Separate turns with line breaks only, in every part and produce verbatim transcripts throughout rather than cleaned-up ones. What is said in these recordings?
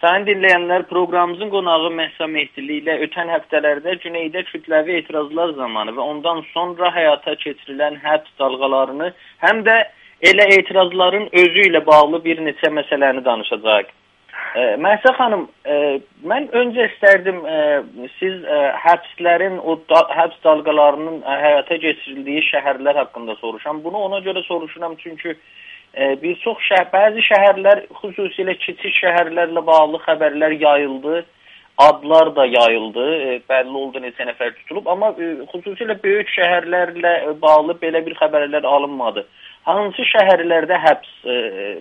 Sayın dinləyənlər, proqramımızın qonağı Məhsa Mehdili ilə ötən həftələrdə Cüneydə kütləvi etirazlar zamanı və ondan sonra həyata keçirilən həbs dalğalarını, həm də elə etirazların özü ilə bağlı bir neçə məsələni danışacağıq. E, Məhsa xanım, e, mən öncə istərdim e, siz e, həbslərin, o da, həbs dalğalarının e, həyata keçirildiyi şəhərlər haqqında soruşam. Bunu ona görə soruşuram çünki bir çox şəhər, bəzi şəhərlər, xüsusilə kiçik şəhərlərlə bağlı xəbərlər yayıldı, adlar da yayıldı, bəlli oldu neçə nəfər tutulub, amma xüsusilə böyük şəhərlərlə bağlı belə bir xəbərlər alınmadı. Hansı şəhərlərdə həbs e,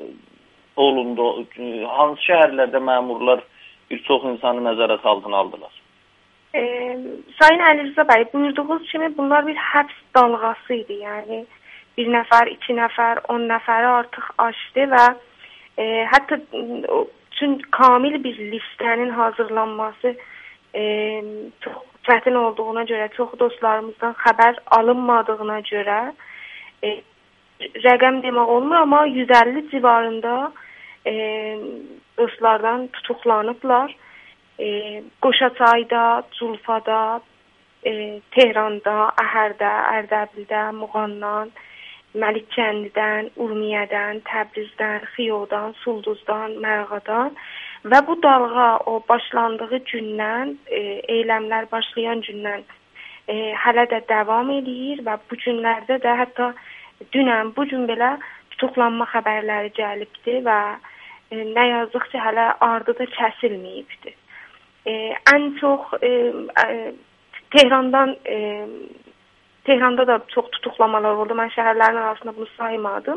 olundu, hansı şəhərlərdə məmurlar bir çox insanı nəzarət altına aldılar?
E, Sayın Əli Rza bəy, buyurduğunuz kimi bunlar bir həbs dalğası idi, yəni bir nəfər, iki nəfər, on nəfəri artıq aşdı və e, hətta üçün kamil bir listənin hazırlanması e, çox çətin olduğuna görə, çox dostlarımızdan xəbər alınmadığına görə e, rəqəm demək olmur, amma yüz əlli civarında e, dostlardan tutuqlanıblar. E, Qoşaçayda, Culfada, e, Tehranda, Əhərdə, Ərdəbildə, Muğandan, Məlikkəndidən, Urmiyədən, Təbrizdən, Xiyodan, Sulduzdan, Mərğadan və bu dalğa o başlandığı gündən, e, eyləmlər başlayan gündən e, hələ də davam edir və bu günlərdə də hətta dünən, bu gün belə tutuqlanma xəbərləri gəlibdi və e, nə yazıq ki, hələ ardı da kəsilməyibdi. E, ən çox e, e, Tehrandan e, Tehranda da çox tutuqlamalar oldu. Mən şəhərlərin arasında bunu saymadım.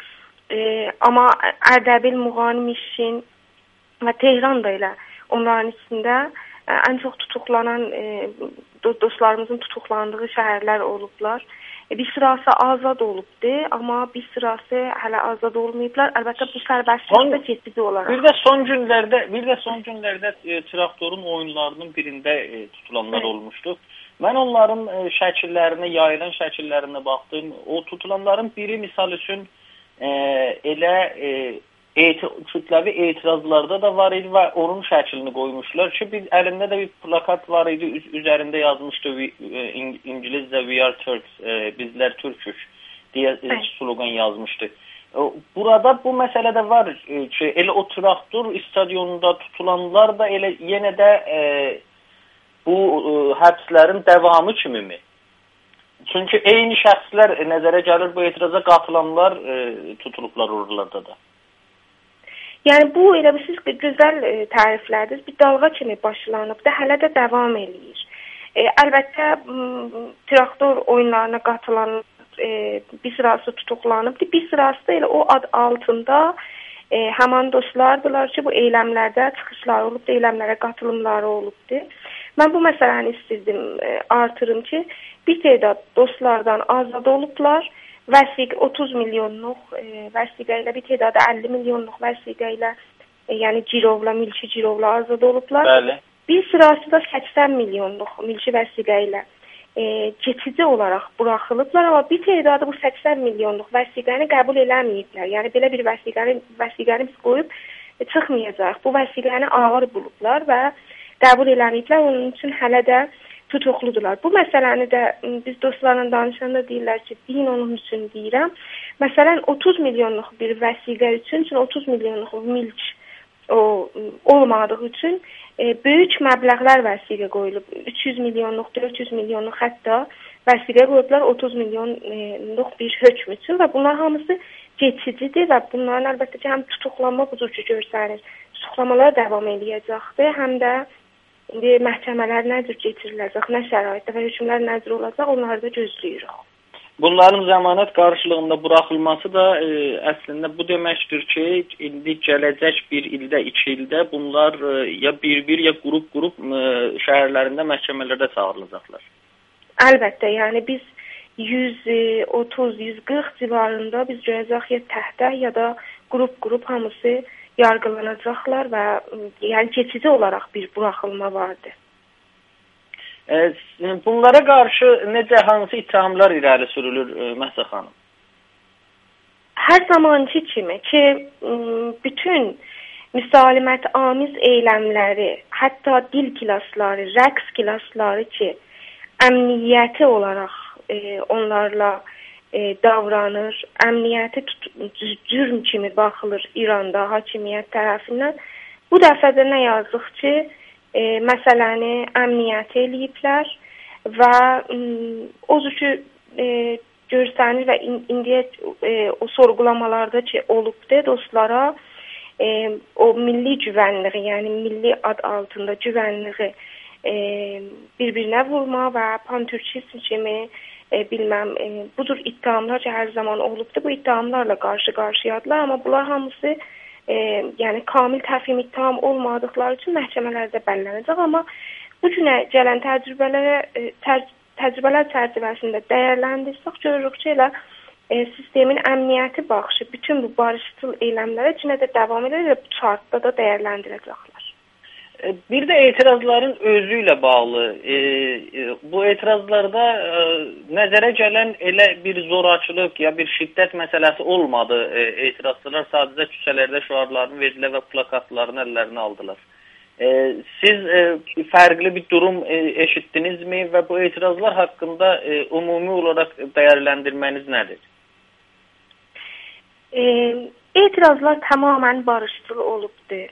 E, amma Ərdəbil, Muğan, Mişin və Tehran da elə onların içində e, ən çox tutuqlanan e, dostlarımızın tutuqlandığı şəhərlər olublar. E, bir sırası azad olubdu, amma bir sırası hələ azad olmayıblar. Əlbəttə bu sərbəstlikdə keçici olaraq.
Bir də son günlərdə, bir də son günlərdə e, traktorun oyunlarının birində e, tutulanlar evet. olmuşdu. Mən onların e, şəkillərinə, yayılan şəkillərinə baxdım. O tutulanların biri misal üçün e, elə e, eti, kütləvi etirazlarda da var idi və onun şəklini qoymuşlar ki, biz əlində də bir plakat var idi, üz üzərində yazmışdı e, İngilizcə We are Turks, e, bizlər türkük deyə e, slogan yazmışdı. E, burada bu məsələdə var e, ki, elə o traktor stadionunda tutulanlar da elə yenə də e, bu ə, həbslərin davamı kimimi? Çünki eyni şəxslər ə, nəzərə gəlir, bu etiraza qatılanlar ə, tutulublar oralarda da.
Yəni bu elə siz gözəl ə, təriflərdiniz. Bir dalğa kimi başlanıb da hələ də davam eləyir. E, əlbəttə m, traktor oyunlarına qatılan e, bir sırası tutuqlanıbdı. Bir sırası da elə o ad altında e, həman dostlardılar ki, bu eyləmlərdə çıxışlar olubdu, eyləmlərə qatılımları olubdu. Mən bu məsələni istəyirdim, e, artırım ki, bir tədad dostlardan azad olublar, vəsiq otuz milyonluq e, vəsiqə ilə, bir tədad əlli milyonluq vəsiqə ilə, e, yəni cirovla, milki cirovla azad olublar.
Bəli.
Bir sırası da səksən milyonluq milki vəsiqə ilə e, keçici olaraq buraxılıblar, amma bir tədadı bu səksən milyonluq vəsiqəni qəbul eləməyiblər. Yəni belə bir vəsiqəni, vəsiqəni biz qoyub e, çıxmayacaq. Bu vəsiqəni ağır bulublar və qəbul eləməyiblər, onun üçün hələ də tutuqludular. Bu məsələni də biz dostlarla danışanda deyirlər ki, deyin onun üçün deyirəm. Məsələn, otuz milyonluq bir vəsiqə üçün, üçün otuz milyonluq milk o, olmadığı üçün e, böyük məbləğlər vəsiqə qoyulub. üç yüz milyonluq, dörd yüz milyonluq hətta vəsiqə qoyublar otuz milyonluq bir hökm üçün və bunlar hamısı keçicidir və bunların əlbəttə ki, həm tutuqlanma buzucu görsənir. Tutuqlamalar davam eləyəcəkdir, həm də İndi məhkəmələr nədir getiriləcək, nə şəraitdə və hökmlər nədir olacaq, onları da gözləyirik.
Bunların zəmanət qarşılığında buraxılması da e, əslində bu deməkdir ki, indi gələcək bir ildə, iki ildə bunlar e, ya bir-bir, ya qrup-qrup e, şəhərlərində məhkəmələrdə çağırılacaqlar.
Əlbəttə, yəni biz yüz otuz yüz qırx civarında biz görəcək ya təhtə, ya da qrup-qrup hamısı yargılanacaqlar və yəni keçici olaraq bir buraxılma vardır.
E, bunlara qarşı necə, hansı ittihamlar irəli sürülür e, Məhsa xanım?
Hər zamanki kimi ki, bütün müsalimət amiz eyləmləri, hətta dil klassları, rəqs klassları ki, əmniyyəti olaraq e, onlarla e, davranır, əmniyyəti cürm kimi baxılır İranda hakimiyyət tərəfindən. Bu dəfə də nə yazıq ki, e, məsələni əmniyyət eləyiblər və o ki, e, görsənir və indiyə e, o sorğulamalarda ki, olubdur dostlara, E, o milli güvənliyi, yəni milli ad altında güvənliyi e, bir-birinə vurma və pantürkizm kimi e, bilməm, e, bu cür iddiamlar ki, hər zaman olubdur, bu iddiamlarla qarşı-qarşıyadılar, amma bunlar hamısı e, yəni kamil təfhim ittiham olmadıqları üçün məhkəmələrdə bəllənəcək, amma bu günə gələn təcrübələrə e, tər, təcrübələr çərçivəsində dəyərləndirsək, görürük ki, elə E, sistemin əmniyyəti baxışı bütün bu barışçıl eyləmlərə cinə də davam edir və bu şartda da dəyərləndirəcəklər.
E, bir də etirazların özü ilə bağlı. E, e, bu etirazlarda e, nəzərə gələn elə bir zorakılıq ya bir şiddət məsələsi olmadı. E, etirazçılar sadəcə küçələrdə şüarlarını verdilər və plakatlarını əllərinə aldılar. E, siz e, fərqli bir durum e, eşitdinizmi və bu etirazlar haqqında e, ümumi olaraq dəyərləndirməniz nədir?
E, etirazlar tamamen barışçıl olubdur.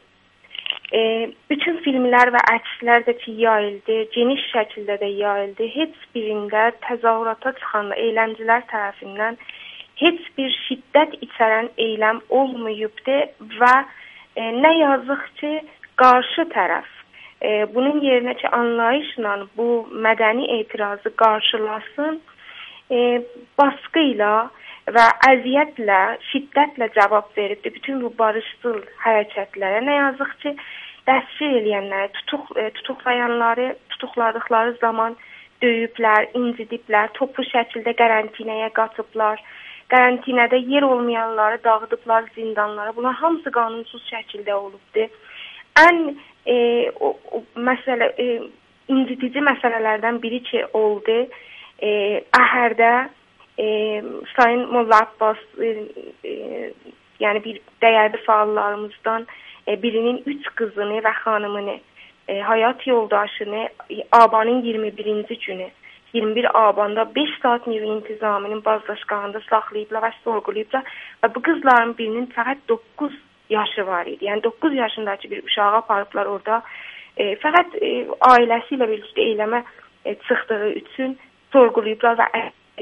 E, bütün filmlər və əkslər də ki, yayıldı, geniş şəkildə də yayıldı. Heç birində təzahürata çıxan eyləmcilər tərəfindən heç bir şiddət içərən eyləm olmayıbdır və e, nə yazıq ki, qarşı tərəf e, bunun yerinə ki, anlayışla bu mədəni etirazı qarşılasın, e, baskı ilə və əziyyətlə, şiddətlə cavab veribdir bütün bu barışçıl hərəkətlərə. Nə yazıq ki, dəstək eləyənləri, tutuq, e, tutuqlayanları, tutuqladıqları zaman döyüblər, incidiblər, toplu şəkildə qərantinəyə qatıblar, qərantinədə yer olmayanları dağıdıblar zindanlara. Bunlar hamısı qanunsuz şəkildə olubdur. Ən e, o, o məsələ, e, incidici məsələlərdən biri ki, oldu, e, Əhərdə E, Sayın Molla Abbas e, e, yəni bir dəyərli fəallarımızdan e, birinin üç qızını və xanımını, e, həyat yoldaşını Abanın iyirmi birinci günü, iyirmi bir Abanda beş saat nüvə intizamının bazdaşqağında saxlayıblar və sorğulayıblar və bu qızların birinin fəqət doqquz yaşı var idi. Yəni doqquz yaşındakı bir uşağı aparıblar orada. E, fəqət e, ailəsi ilə birlikdə eyləmə e, çıxdığı üçün sorğulayıblar və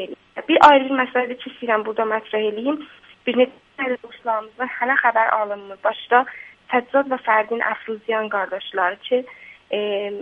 bir ayrı bir məsələdə ki, istəyirəm burada mətrəh eləyim. Bir neçə dostlarımızdan hələ xəbər alınmır. Başda Səccad və Fərdin Əfruziyan qardaşları ki, e,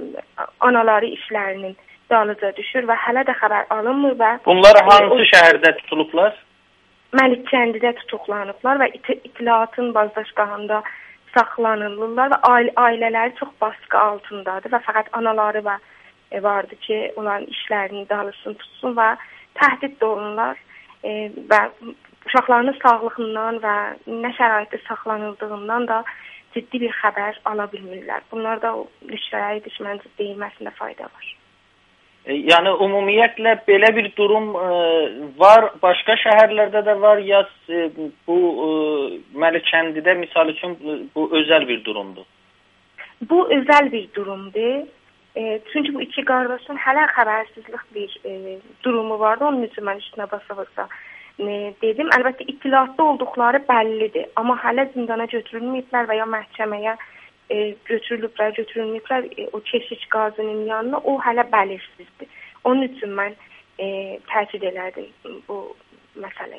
anaları işlərinin dalıca düşür və hələ də xəbər alınmır və
bunlar hansı e, şəhərdə tutulublar?
Məlikkəndidə tutuqlanıblar və it itilatın bazdaşqağında saxlanılırlar və ailə ailələri çox baskı altındadır və fəqət anaları və e, vardı ki, onların işlərini dalısın tutsun və təhdid olunurlar e, və uşaqlarının sağlığından və nə şəraitdə saxlanıldığından da ciddi bir xəbər ala bilmirlər. Bunlar da rüşvəyə düşməncə deyilməsində fayda var.
E, yəni ümumiyyətlə belə bir durum e, var, başqa şəhərlərdə də var ya e, bu e, Məlikəndidə misal üçün bu özəl bir durumdur?
Bu özəl bir durumdur. E, çünki bu iki qardaşın hələ xəbərsizlik bir e, durumu vardı. Onun üçün mən üstünə basa-basa e, dedim. Əlbəttə itilatda olduqları bəllidir. Amma hələ zindana götürülməyiblər və ya məhkəməyə e, götürülüblər, götürülməyiblər e, o keşiş qazının yanına. O hələ bəlirsizdir. Onun üçün mən e, təkid elədim bu məsələyi.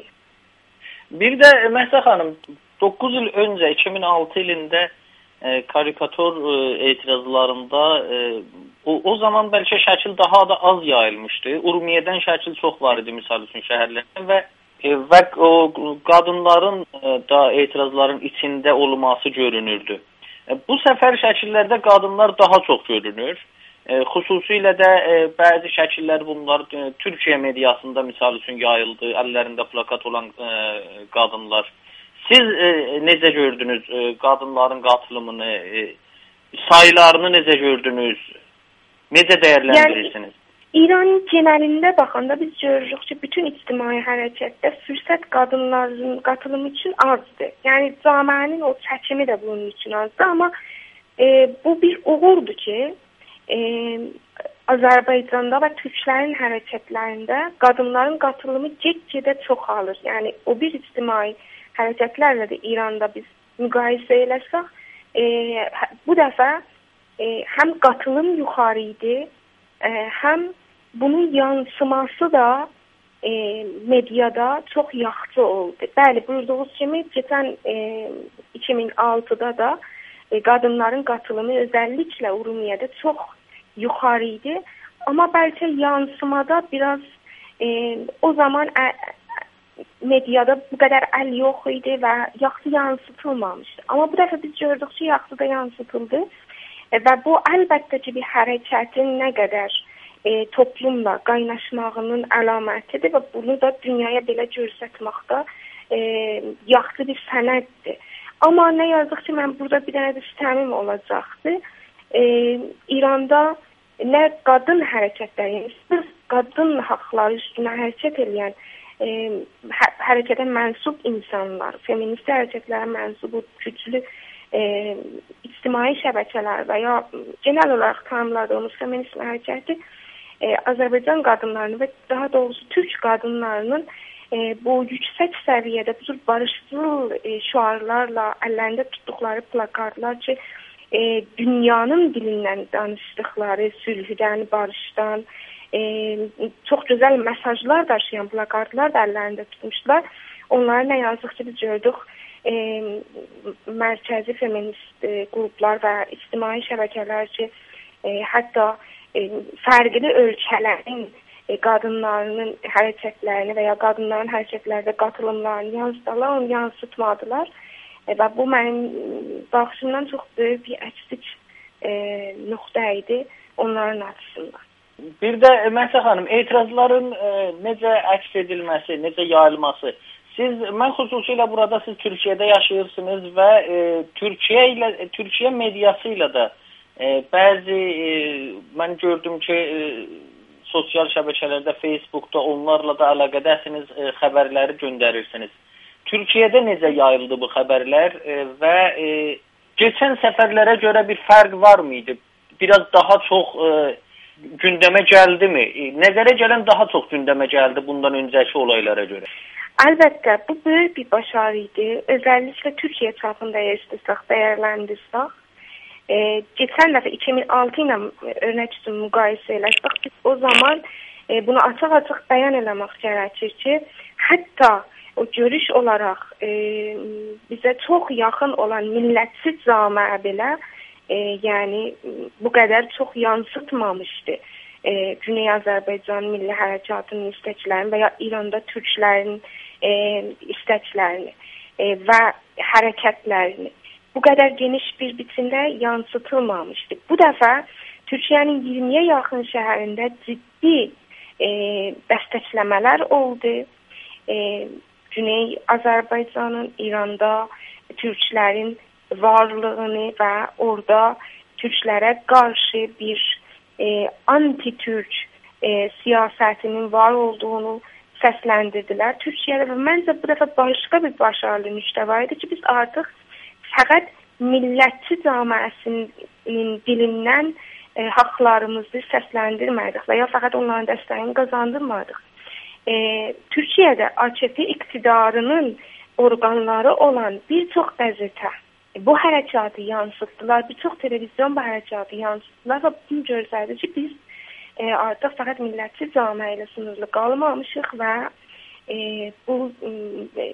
Bir də Məhsə xanım, doqquz il öncə iki min altı ilində E, karikatur e, etirazlarında e, o, o zaman bəlkə şəkil daha da az yayılmışdı. Urmiyədən şəkil çox var idi misal üçün şəhərlərdə və e, və o qadınların e, da etirazların içində olması görünürdü. E, bu səfər şəkillərdə qadınlar daha çox görünür. E, xüsusilə də e, bəzi şəkillər bunlar e, Türkiyə mediasında misal üçün yayıldı. Əllərində plakat olan e, qadınlar. Siz e, necə gördünüz e, qadınların qatılımını, e, sayılarını necə gördünüz? Necə dəyərləndirirsiniz?
Yəni, İranın genəlində baxanda biz görürük ki, bütün ictimai hərəkətdə fürsət qadınların qatılımı üçün azdır. Yəni camiənin o çəkimi də bunun üçün azdır, amma e, bu bir uğurdur ki, e, Azərbaycanda və türklərin hərəkətlərində qadınların qatılımı get-gedə çoxalır. Yəni o bir ictimai hərəkətlərlə də İranda biz müqayisə eləsək, e, bu dəfə e, həm qatılım yuxarı idi, e, həm bunun yansıması da e, mediada çox yaxşı oldu. Bəli, buyurduğunuz kimi keçən e, iki min altıda da e, qadınların qatılımı özəlliklə Urumiyədə çox yuxarı idi. Amma bəlkə yansımada biraz e, o zaman ə, mediada bu qədər əl yox idi və yaxşı yansıtılmamışdı. Amma bu dəfə biz gördük ki, yaxşı da yansıtıldı. E, və bu əlbəttə ki, bir hərəkətin nə qədər e, toplumla qaynaşmağının əlamətidir və bunu da dünyaya belə göstərməkdə e, yaxşı bir sənəddir. Amma nə yazıq ki, mən burada bir dənə də sistemim olacaqdı. E, İranda nə qadın hərəkətləri, yəni sırf qadın haqları üstünə hərəkət edən e, hə, hərəkətə mənsub insanlar, feminist hərəkətlərə mənsub güclü e, ictimai şəbəkələr və ya genel olaraq tanımladığımız feminist hərəkəti e, Azərbaycan qadınlarını və daha doğrusu Türk qadınlarının e, bu yüksək səviyyədə bu barışçıl e, şüarlarla əllərində tutduqları plakatlar ki, E, dünyanın dilindən danışdıqları, sülhdən, barışdan e, çox gözəl mesajlar daşıyan plakatlar da əllərində tutmuşlar. Onları nə yazıq ki, biz gördük e, mərkəzi feminist e, qruplar və ictimai şəbəkələr ki, e, hətta e, fərqli ölkələrin e, qadınlarının hərəkətlərini və ya qadınların hərəkətlərdə qatılımlarını yansıtdılar, onu yansıtmadılar. Və bu mənim baxışımdan çox böyük bir əksik e, nöqtə idi onların açısından.
Bir də Məhsə xanım, etirazların e, necə əks edilməsi, necə yayılması. Siz, mən xüsusilə burada siz Türkiyədə yaşayırsınız və e, Türkiyə ilə Türkiyə mediası ilə də e, bəzi e, mən gördüm ki, e, sosial şəbəkələrdə, Facebookda onlarla da əlaqədəsiniz, e, xəbərləri göndərirsiniz. Türkiyədə necə yayıldı bu xəbərlər e, və e, keçən səfərlərə görə bir fərq var mıydı? Biraz daha çox e, gündəmə gəldimi? E, nəzərə gələn daha çox gündəmə gəldi bundan öncəki olaylara görə?
Əlbəttə, bu böyük bir başarı idi. Özəlliklə Türkiyə çapında yaşasaq, dəyərləndirsək. E, keçən dəfə iki min altı ilə örnək üçün müqayisə eləsək, biz o zaman e, bunu açıq-açıq bəyan eləmək gərəkir ki, hətta o görüş olaraq e, bizə çox yaxın olan millətçi camiə belə e, yəni bu qədər çox yansıtmamışdı. E, Güney Azərbaycan Milli Hərəkatının istəklərini və ya İranda türklərin e, istəklərini e, və hərəkətlərini bu qədər geniş bir biçimdə yansıtılmamışdı. Bu dəfə Türkiyənin iyirmiyə yaxın şəhərində ciddi e, dəstəkləmələr oldu. E, Güney Azərbaycanın İranda türklərin varlığını və orada türklərə qarşı bir e, anti-türk e, siyasətinin var olduğunu səsləndirdilər Türkiyədə və məncə bu dəfə başqa bir başarılı nüktə var idi ki, biz artıq fəqət millətçi camiəsinin dilindən e, haqlarımızı səsləndirmədik və ya fəqət onların dəstəyini qazandırmadıq. E, Türkiyədə A K P iktidarının orqanları olan bir çox qəzetə e, bu hərəkatı yansıtdılar, bir çox televizyon bu hərəkatı yansıtdılar və bunu göstərdi ki, biz e, artıq fəqət millətçi camiə ilə sınırlı qalmamışıq və e, bu e,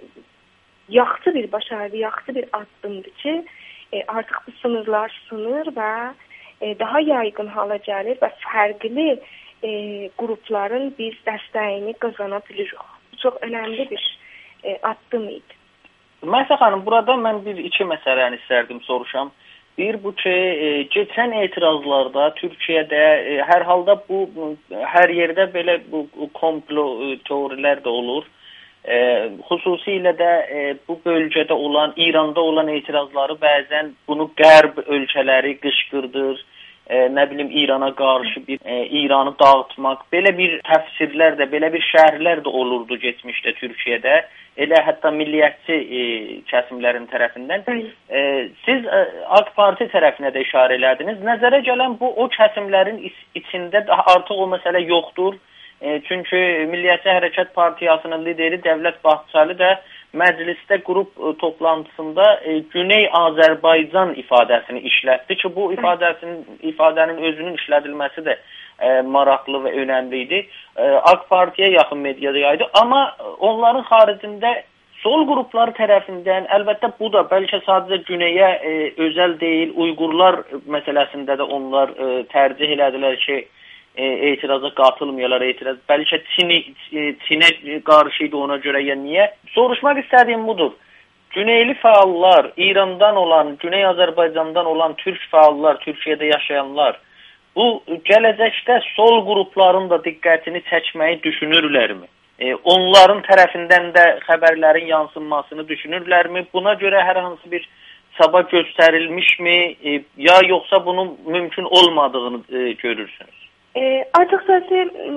yaxşı bir başarı, yaxşı bir addımdır ki, e, artıq bu sınırlar sınır və e, daha yaygın hala gəlir və fərqli E, qrupların biz dəstəyini qazana bilirik. Bu çox önəmli bir e, addım idi.
Məhsə xanım, burada mən bir iki məsələni istərdim soruşam. Bir bu ki, e, keçən etirazlarda Türkiyədə e, hər halda bu hər yerdə belə bu komplo e, teorilər də olur. E, xüsusilə də e, bu bölgədə olan, İranda olan etirazları bəzən bunu qərb ölkələri qışqırdır. e, nə bilim İrana qarşı bir e, İranı dağıtmaq, belə bir təfsirlər də, belə bir şərhlər də olurdu keçmişdə Türkiyədə. Elə hətta milliyyətçi e, kəsimlərin tərəfindən. E, siz e, AK Parti tərəfinə də işarə elədiniz. Nəzərə gələn bu o kəsimlərin içində artıq o məsələ yoxdur. E, çünki Milliyyətçi Hərəkat Partiyasının lideri Dövlət Bahçeli də məclisdə qrup e, toplantısında e, Güney Azərbaycan ifadəsini işlətdi ki, bu ifadəsinin ifadənin özünün işlədilməsi də e, maraqlı və önəmli idi. E, AK Partiyə yaxın mediada yaydı, amma onların xaricində sol qrupları tərəfindən, əlbəttə bu da bəlkə sadəcə Güneyə e, özəl deyil, Uyğurlar məsələsində də onlar e, tərcih elədilər ki, E, etiraza qatılmayalar, etiraz bəlkə Çini, e, Çinə qarşı idi ona görə ya niyə? Soruşmaq istədiyim budur. Güneyli fəallar, İrandan olan, Güney Azərbaycandan olan türk fəallar, Türkiyədə yaşayanlar bu gələcəkdə sol qrupların da diqqətini çəkməyi düşünürlərmi? E, onların tərəfindən də xəbərlərin yansınmasını düşünürlərmi? Buna görə hər hansı bir çaba göstərilmişmi? E, ya yoxsa bunun mümkün olmadığını e, görürsünüz?
E, açıkçası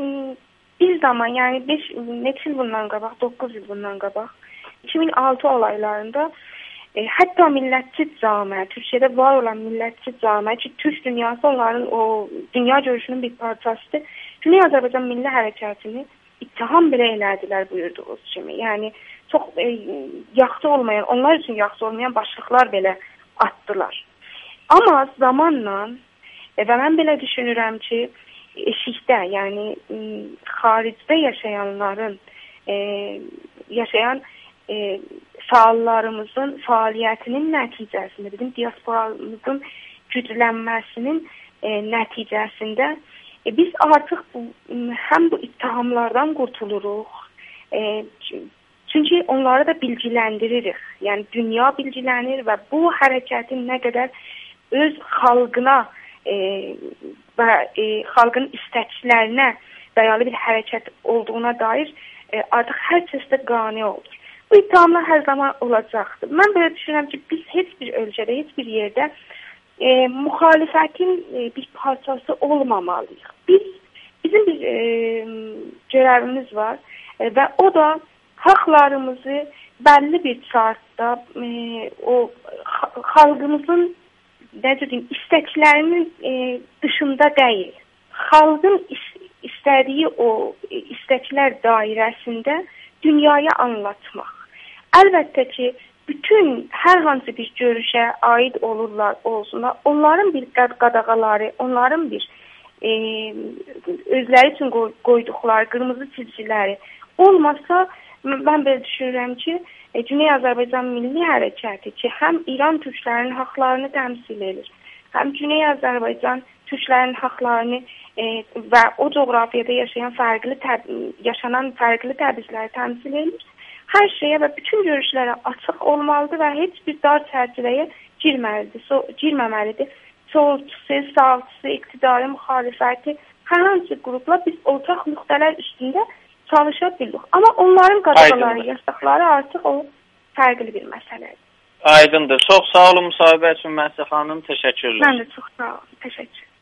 bir zaman, yani beş neçə il bundan qabaq, doqquz il bundan qabaq, iki min altı olaylarında e, hətta millətçi camiə, Türkiyədə var olan millətçi camiə ki, Türk dünyası onların o dünya görüşünün bir parçasıdır. Güney Azərbaycan Milli Hərəkatını ittiham belə elədilər buyurduğunuz kimi. Yəni çox e, yaxşı olmayan, onlar üçün yaxşı olmayan başlıqlar belə atdılar. Amma zamanla e, və mən belə düşünürəm ki, eşikdə, yəni xaricdə yaşayanların, e, yaşayan e, fəallarımızın fəaliyyətinin nəticəsində, bizim diasporamızın güclənməsinin e, nəticəsində e, biz artıq bu, həm bu ittihamlardan qurtuluruq, e, çünki onları da bilgilendiririk. Yəni dünya bilgilənir və bu hərəkətin nə qədər öz xalqına e, və e, xalqın istəklərinə dayalı bir hərəkət olduğuna dair e, artıq hər kəsdə qane olur. Bu iddiamlar hər zaman olacaqdır. Mən belə düşünürəm ki, biz heç bir ölkədə, heç bir yerdə e, müxalifətin e, bir parçası olmamalıyıq. Biz, bizim bir e, görevimiz var e, və o da haqlarımızı bəlli bir saatda e, o xalqımızın necə deyim, istəklərinin e, dışında deyil. Xalqın istədiyi o e, istəklər dairəsində dünyaya anlatmaq. Əlbəttə ki, bütün hər hansı bir görüşə aid olurlar, olsunlar, onların bir qadağaları, onların bir e, özləri üçün qoyduqları qırmızı çizgiləri olmasa, mən belə düşünürəm ki, E, Güney Azərbaycan Milli Hərəkəti ki, həm İran türklərinin haqlarını təmsil edir, həm Güney Azərbaycan türklərinin haqlarını e, və o coğrafiyada yaşayan fərqli yaşanan fərqli təbizləri təmsil edir. Hər şeyə və bütün görüşlərə açıq olmalıdır və heç bir dar çərçivəyə girməlidir, so, girməməlidir. Solçusu, sağçısı, iqtidarı, müxalifəti, hər hansı qrupla biz ortaq nöqtələr üstündə çalışa bildik. Amma onların qadağaları, yasaqları artıq o fərqli bir məsələdir.
Aydındır. Çox sağ olun müsahibə üçün Məhsə xanım. Təşəkkürlər.
Mən də çox sağ olun. Təşəkkür.